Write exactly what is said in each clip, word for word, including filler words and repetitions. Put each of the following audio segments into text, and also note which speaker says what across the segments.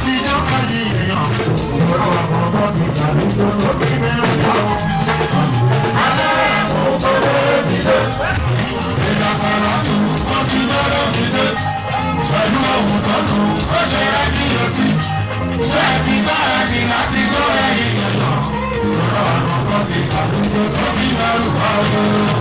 Speaker 1: láti jó ayé èèyàn. Ìrora àwọn ọmọ ti dàbí tó tóbi mẹ́rin lọ́wọ́. Alẹ́ kò kọ́lé nílé. Ìdásàlá tún wọ́n ti lọ́rọ̀ nílé. Pẹ̀lú ohun tó dùn, ó ṣe é ní etí. Ṣé ẹ ti gbáradì láti jó ẹ̀yìn èèyàn? Ìrora àwọn ọmọ ti dàbí tó tóbi mẹ́rin lọ́wọ́.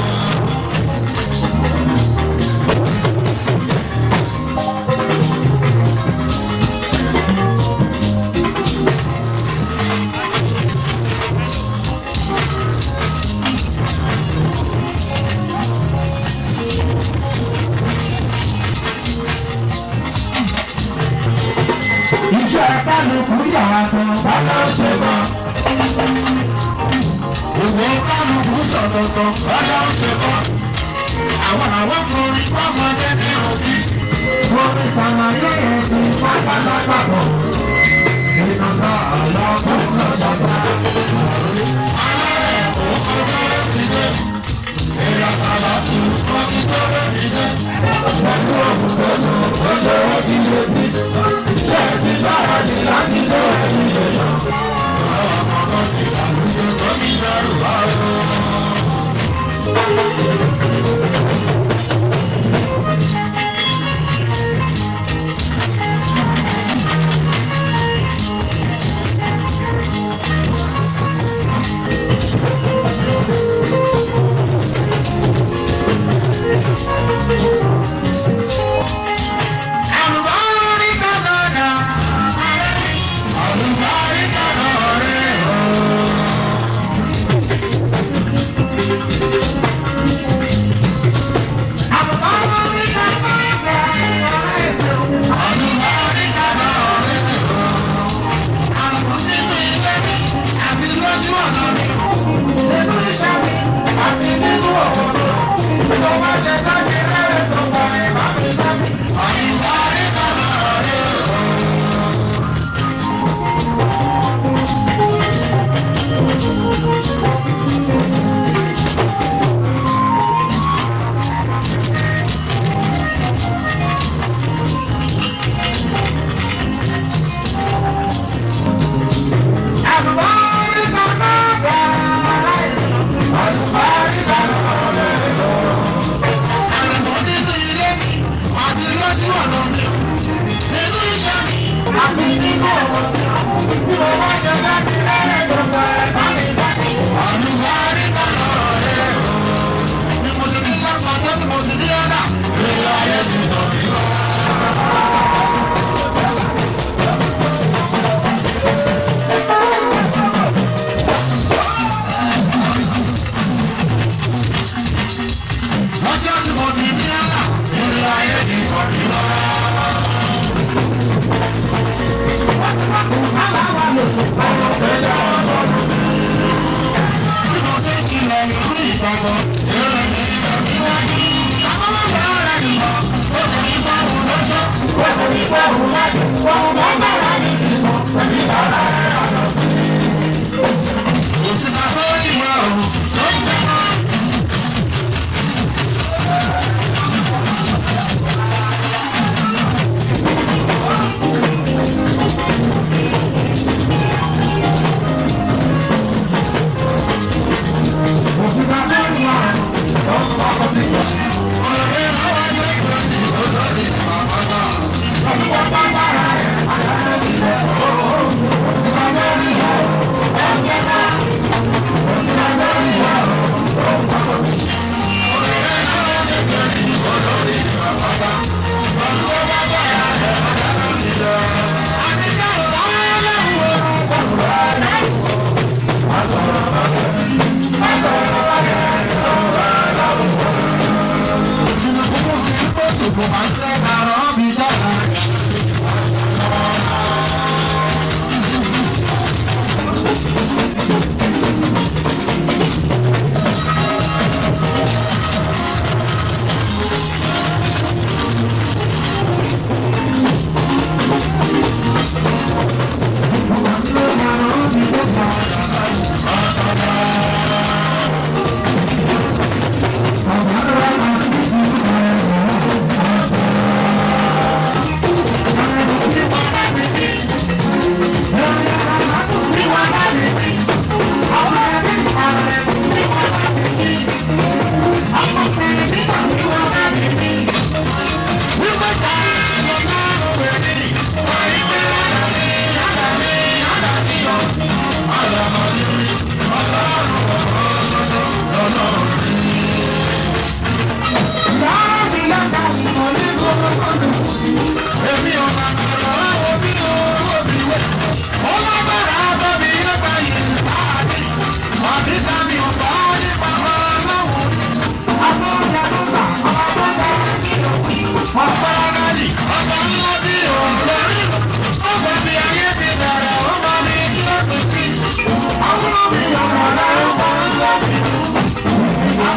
Speaker 1: Kálukú yàtọ̀ bàbá ṣe mọ́. Ìwé kálukú sọ̀tọ̀tọ̀ bàbá ṣe mọ́. Àwọn àwọn forí pọ́mọdé ní òbí. Forí sàmàyé ẹ̀sìn pápálápá pọ̀. Ìnàṣà àlọ́ tó ń lọ sọ́tà. Alẹ́ òkòkòrò ti dé. Ìyàsàlà tún wọ́n ti tó lórí dé. Pẹ̀lú òkú tó dùn, ó ṣe é kí létí. Ṣé ti bára ní láti lé ẹ̀yìn èèyàn? Àwọn ọmọ ti àlùjọ tó ní lẹ́rù ààrùn.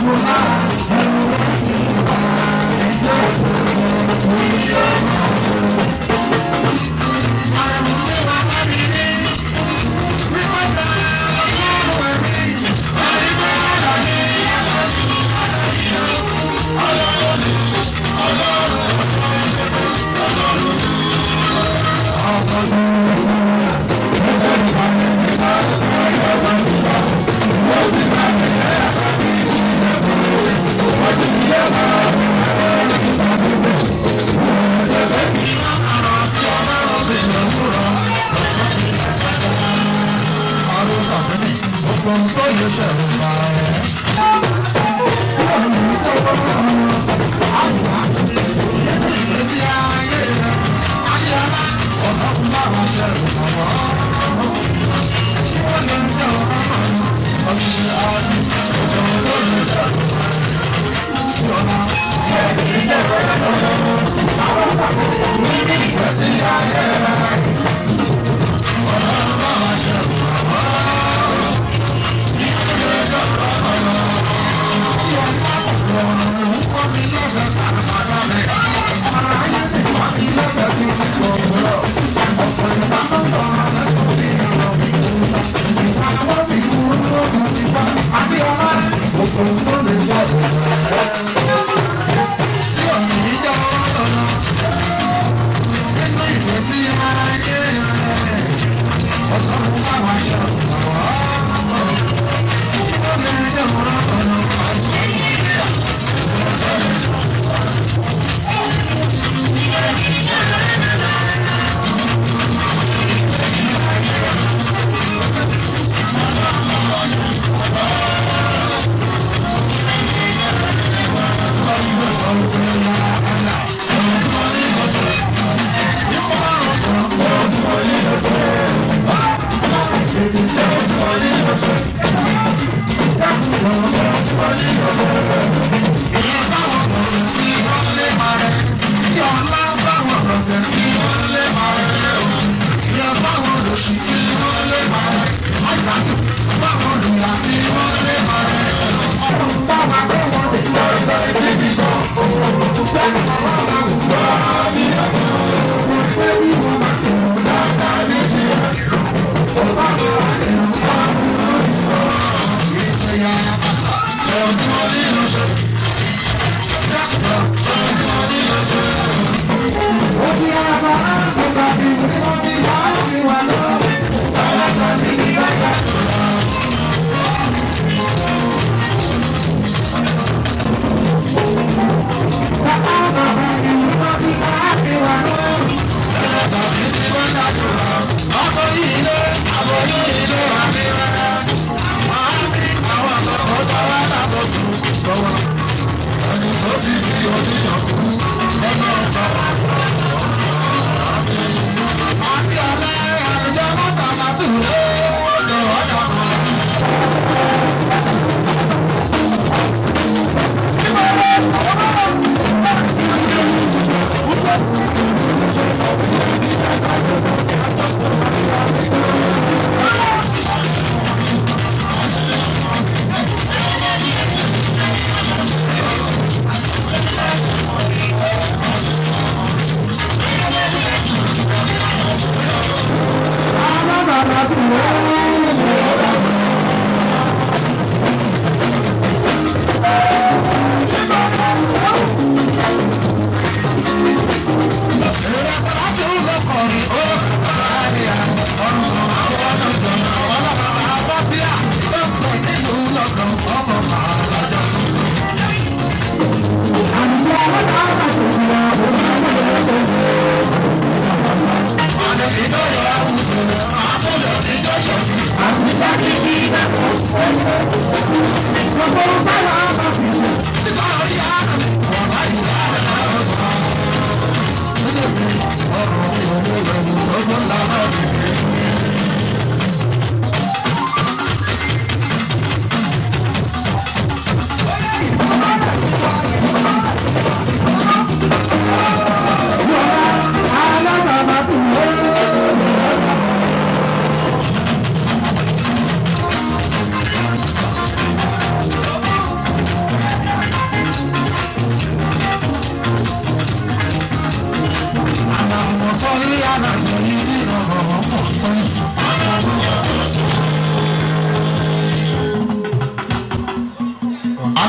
Speaker 1: Thank you.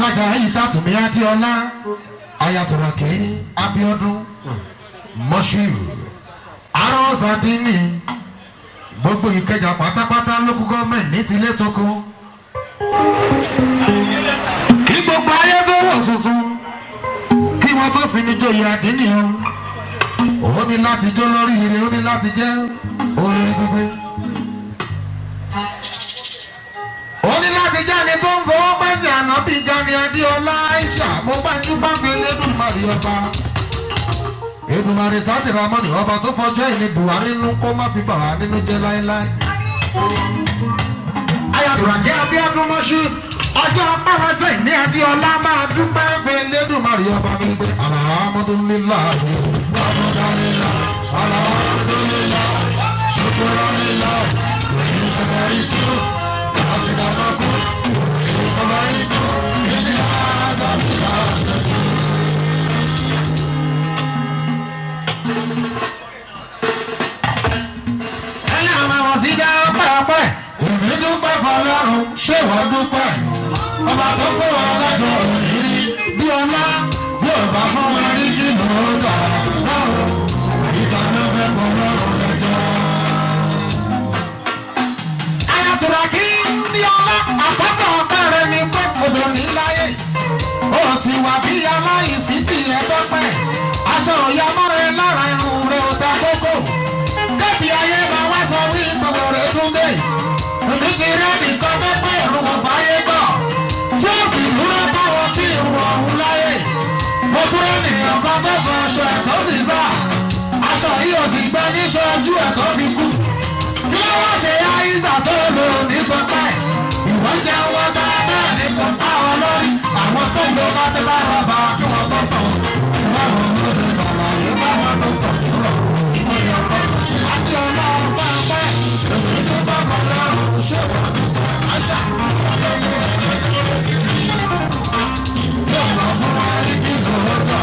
Speaker 1: alága Ìsàtúnmí Adéọlá Ayàtọ̀rọ̀kẹ́ Abíọ́dún Mọ́ṣíù Arọ́sàdínì gbogbo Ìkẹjà pátápátá lókù gọ́ọ̀mẹ̀ntì ní tilé tókó. Kí gbogbo ayé tó wọ̀ sunsun kí wọ́n tó fi ní joyè àdínì o. Ó ní láti jó lórí ire, ó ní láti jẹ́ olórí gbígbé. Ó ní láti jáde tó ń fowó pẹ́sì ànábì Gani Adéọlá Aisha mo bá ní bá fi Elédùmarè ọba. Èdùmarè Sátìrámọ́nì ọba tó fọjọ́ ìní Buhari nínú kó má fi bà wá nínú jẹ́ láéláé. Ayàtọ̀rọ̀kẹ́ Abíọ́dún Mọ́ṣú ọjọ́ pàwọ́jọ́ ìní Adéọlá máa dúpẹ́ fún Elédùmarè ọba gbígbé. Alhamdulillahi alhamdulillah alhamdulillah shukranillah lẹ́yìn ṣẹ̀dárí tí ó kásìdánlọ́kù ìkọlọ́rí tí ó ní àzàbílà ṣẹ̀dú. Ẹ̀yà máa wọ̀ sí dá pẹ́pẹ́ èmi dúpẹ́ fọlọ́run ṣé wọ́n dúpẹ́ ọba tó fún wa lájọ òníri bí ọlá tí ò bá fún wa rí kí ló dà láwọn ìta ló fẹ́ fọlọ́run lẹ́jọ́. Ayàtọ̀rọ̀kẹ́ bí ọlá àpapọ̀ ọ̀pẹ̀rẹ̀ ní pẹ́kọ̀dọ̀ níláyé ó sì wà bí aláìsí tiẹ̀ tọ́pẹ́ aṣọ òyà mọ́rẹ̀ lára irun rẹ̀ ò ta kókó débi ayé máa wá sọ wí gbogbo rẹ̀ tún dé. Èmi ti rí nìkan tó pé ìrùn ọ̀fáyé gbọ́ tí ó sì dúró báwọn tí ìrùn ọ̀hún láyé. Mo dúró nìyàn kan tó kan aṣọ ẹ̀ tó sì sá aṣọ yìí ò sì gbẹ níṣọ ojú ẹ̀ tó fi kú. Kí ló wá ṣe àìsà tó lò ní sọpẹ́? Ìwọ́n jẹ́ owó dáadáa ní kò táwọn lórí àwọn tó lò bá tẹ́ bá rọ̀bà kí wọ́n tó tọ̀. Báwọn ló lè ṣàlàyé báwọn ló tọ̀ nílò. Àti ọlọ́run bá pẹ́ èmi tó bá kọ́ lọ́rùn ṣé wọ́n ti tọ́ àṣà. Tí ọ̀nà fún wa rí kí ló dọ̀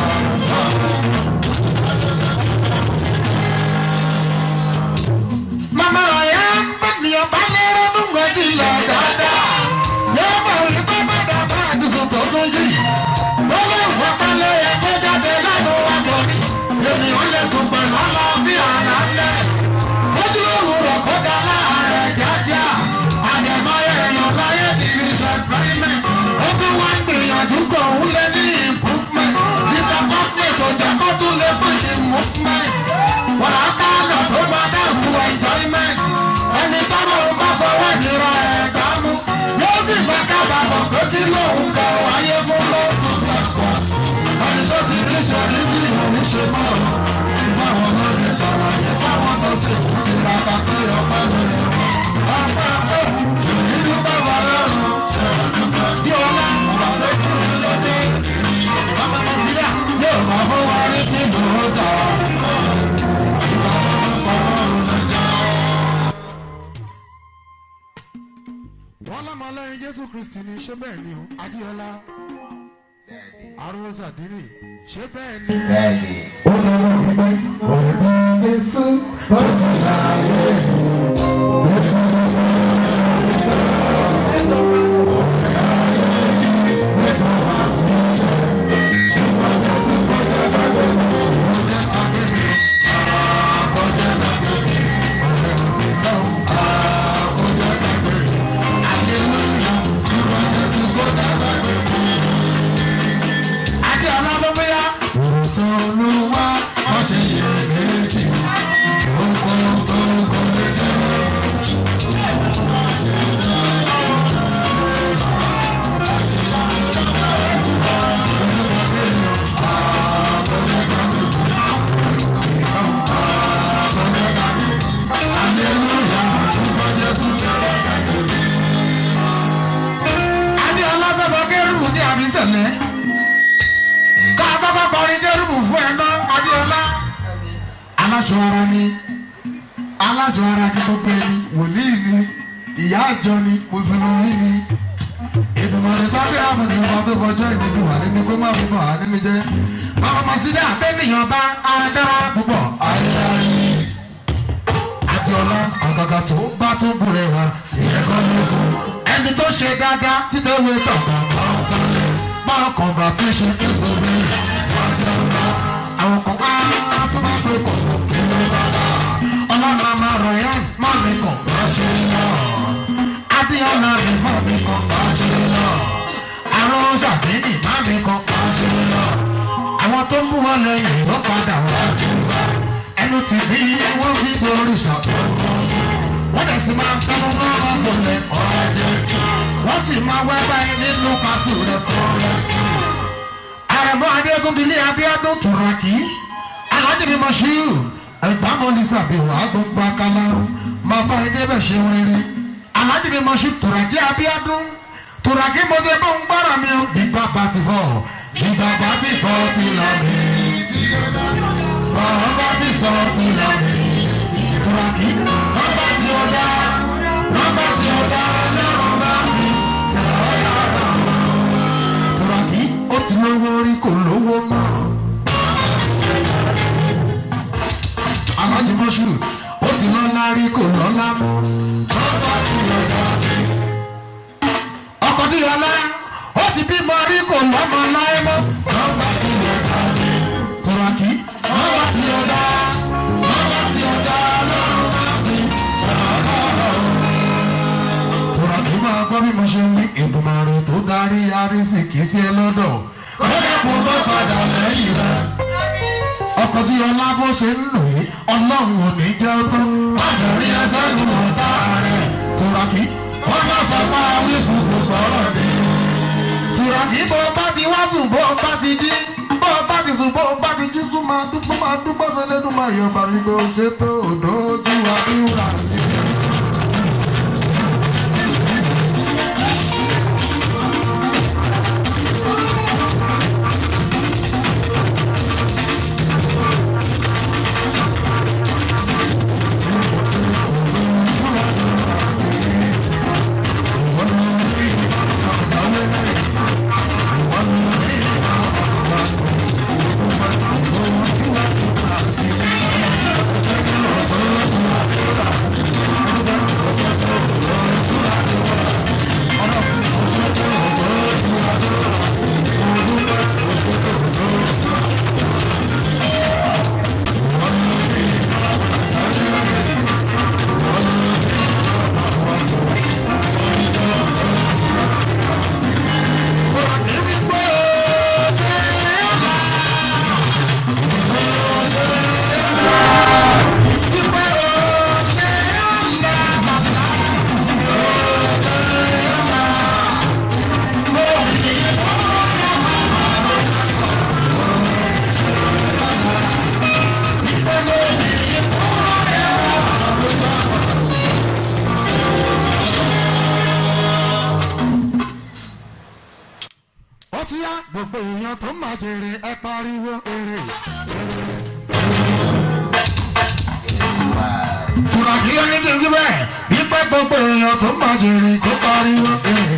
Speaker 1: màmá ọ̀yá pẹ̀lú bá lérò tó ń gbẹ́jì lọ dáadáa. Yóò mọ̀ wípé bàdà bá àdúgbò tó tún yìí. Ó lè fọ́pá lóye tó jáde lánàá wá torí. Èmi ò lè sùn pẹ̀lú ọlọ́ọ̀bí àná ńlẹ̀. Ojú òwúrọ̀ kó dá láàárẹ̀ kíákíá. Àdèmọ́ èèyàn láyé ti fi ṣe experiment. Ó tún wá ń gbìyànjú kò ń lé ní improvement. Disappointment ò jẹ́ kó tún lè fún ṣe movement. Wọ́n á ká ọ̀nà tó máa dá fún enjoyment. Ẹni tọ́lọ́ ń bá fọwọ́ ìnira ẹ̀ka mú. Yóò sì fẹ́ kábàámọ̀ pé kí lóun kọ ayé fún lóògùn lọ́sàn. Ẹni tó ti rí ṣe rí bí òun ṣe mọ̀ ọ́. Báwọn ló lè ṣàlàyé báwọn tó ṣe kù sí rárá pé ọpẹ́ lórí wọn. Ọpẹ́ pé ìlú bá wà lọ́rùn ṣe ọdúnpẹ́. Bí ọlá wà lókùnrin lóde. Ọmọ Nàìjíríà yóò máa fún wa rí kí lóò dà. Wọ́n lọ́mọ lẹ́yìn Jésù Kristi ni ṣé bẹ́ẹ̀ ni o Adéọlá Arọ́sàdínì ṣé bẹ́ẹ̀ ni.
Speaker 2: Bẹ́ẹ̀ni.
Speaker 1: Ó lọ́wọ́ wípé òní Jésù ó ti láyé Jésù lọ́wọ́ Jésù òní ayé nígbà wá sílẹ̀ ṣùgbọ́n Jésù kọjá lágbè mi kọjá lágbè mi kọjá lágbè mi ọ̀rẹ́ mi ti sọ kọjá lágbè mi aleluya ṣùgbọ́n Jésù kọjá lágbè mi. Adéọlá ló bóyá. Òótọ́ Olúwa wọ́n ṣe yẹ méjì. Oko tó kọ lè jẹ́. Adéọlá sábà kẹ́rù ní àbísẹ̀lẹ̀. Ká bábá kọrin dẹ́rùbù fún ẹ náà Adéọlá. Aláṣọ ara ni aláṣọ ara ni gbogbo ẹni wòlíì ni ìyá àjọ ni mùsùlùmí ni. Èdùmàrè sábẹ́ àmọ̀dé ọba tó kọjọ́ ìdíjú wà nínú pé má fi bọ̀ wá nínú jẹ́. Bàbá Màsídà bẹ́ẹ̀nìyàn bá adára púpọ̀ ayélujára. Adéọlá àgàgà tó bá tó búrẹ̀ wá ìrẹ́kọ́ lóko. Ẹni tó ṣe dáadáa títẹ̀ wé tọ̀gbà máa ń kọ́lé. ṣe é sóbi àwọn kan á tó bá gbé kọ̀ ọlọ́run máa rọ̀ yá má mi kàn bá ṣe lọ adéọlá mi má mi kàn bá ṣe lọ àrùn ṣàbíní má mi kàn bá ṣe lọ àwọn tó ń bú wọn lẹ́yìn ló padà wá ti wá ẹnu ti bí wọ́n fi gbórí ṣàtọ̀ wọ́n dẹ̀ sì máa ń tẹnu náà wọ́n gbọ́lẹ̀ ọ̀rẹ́dẹ̀ wọ́n sì máa wẹ́ báyìí nínú pàṣẹ rẹ̀ fọ́ọ̀rẹ́sì. àrẹ̀mọ́ adégúndínlé abíọ́dún tùràkì alájẹbí mọ̀ṣíù ìgbàmọ́lì sàbẹ̀wò àgbọ̀ngbà kálá máa bá ilé bẹ̀ ṣe rere alájẹbí mọ̀ṣíù tùràkì abíọ́dún tùràkì mọ̀ṣẹ́ bó ń gbára mi gbígbà bá ti fọ́ gbígbà bá ti fọ́ ti lọ mi ọ̀rọ̀ bá ti sọ ti lọ mi tùràkì nọ́mbà tí ó dá nọ́mbà tí ó dá lọ́rùn bá mi tẹ̀ ọ́ yára tùràkì ó ti lówó rí kò lówó mọ́. alájí mọ́ṣú ó ti lọ́lá rí kò lọ́lá mọ́. nọ́mbà tí ó dá mi. ọkọ̀ tí ọlá ó ti bímọ rí kò lọ́mọ láyé mọ́. nọ́mbà tí ó dá mi. tùràkì nọ́mbà tí ó dá nọ́mbà tí ó dá lọ́rùn bá mi tẹ̀ ọ́ yára tùràkì máa gbọ́ bí mo ṣe ní Èdùmàrè tó darí arísìkí sí ẹ lọ́dọ̀ ó dẹ́kun ló padà lẹ́yìn rẹ̀ ọkọ̀ tí ọlá bó ṣe ń lò yí ọlọ́run ò ní jẹ́ tó àjọrí ẹsẹ̀ ló mọ̀ tá a rẹ̀ tùràkì wọ́n bá sọ pé àwí fún gbogbo ọ̀rọ̀ ni. tùràkì bó bá ti wá sùn bó bá ti jí bó bá ti sùn bó bá ti jí sùn máa dúpọ́ máa dúpọ́ sẹ́lẹ̀dùn máa yọ bàbí pé ó ṣe tó òdòójú àdúrà sí i. gbogbo èèyàn tó máa jèrè ẹ pariwo èrè. tùràkì ó ní kí n gbé bẹ́ẹ̀ wípé gbogbo èèyàn tó máa jèrè kó pariwo èrè.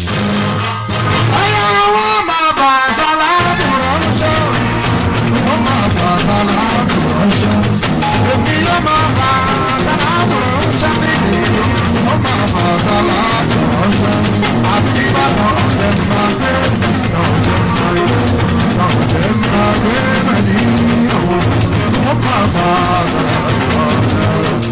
Speaker 1: ọyọ wọn máa bà sálátù ránṣẹ́ wọn máa bà sálátù ránṣẹ́ òbí yóò máa bà sálátù ránṣẹ́ nídìí wọn máa bà sálátù ránṣẹ́ àbí ìbàdàn ọ̀dẹ̀ máa gbé ọ̀dẹ̀ máa gbé ọ̀dẹ̀ máa gbé mẹ́lì ọ̀wọ́ wọn máa bà sálátù ránṣẹ́.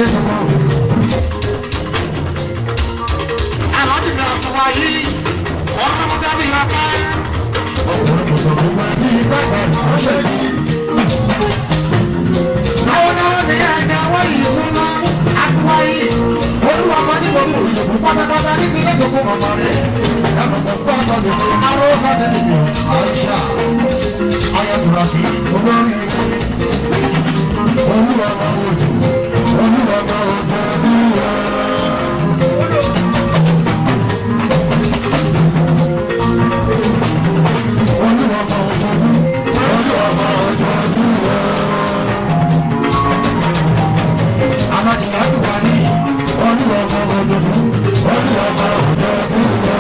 Speaker 1: ilé gbogbo. Àlọ́jì náà fún wa yìí, wọ́n tó mú dábì yọ ká. Ọ̀pọ̀ ìṣòro máa ní ìgbàgbọ́ ìfọ̀ṣẹ́ yìí. Àwọn náà ní ẹ̀dá wọ́n yìí súnmọ́ àkúwá yìí. Olúwa máa ní gbogbo ìṣòro pátápátá ní ilé gbogbo màmá rẹ̀. Ẹ̀mọ̀ tó gbọ́ àtọ́jú ní Arósá Dẹ́nìkì, Àìṣà, Ayọ̀túrà sí olórí ilé. Olúwa máa wò sí, Olúwa máa wò sí Olúwa. Olúwa máa wò sí, Olúwa máa wò sí Olúwa. Amájìká tó wà ní Olúwa máa wò sí, Olúwa máa wò sí Olúwa.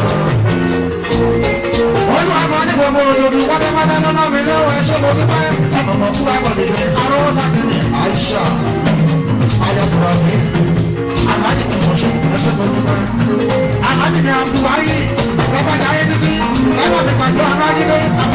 Speaker 1: Olúwa máa ní gbogbo olórí pátápátá lọ́nà mi lọ́wọ́ ẹ̀ṣọ́ mo dúpẹ́. Ẹ̀mọ̀ mọ̀ fún àgbọ̀dé ní Arósá Dẹ́nìkì, Àìṣà, Ayọ̀túrà sí. Aláàjì ní ìmọ̀ṣẹ́ ẹ̀ṣọ́ mo dúpẹ́. Aláàjì ní àbúwáyé, ẹgbẹ́ ayé títí, ẹgbẹ́ ti pàdé aláàjì ní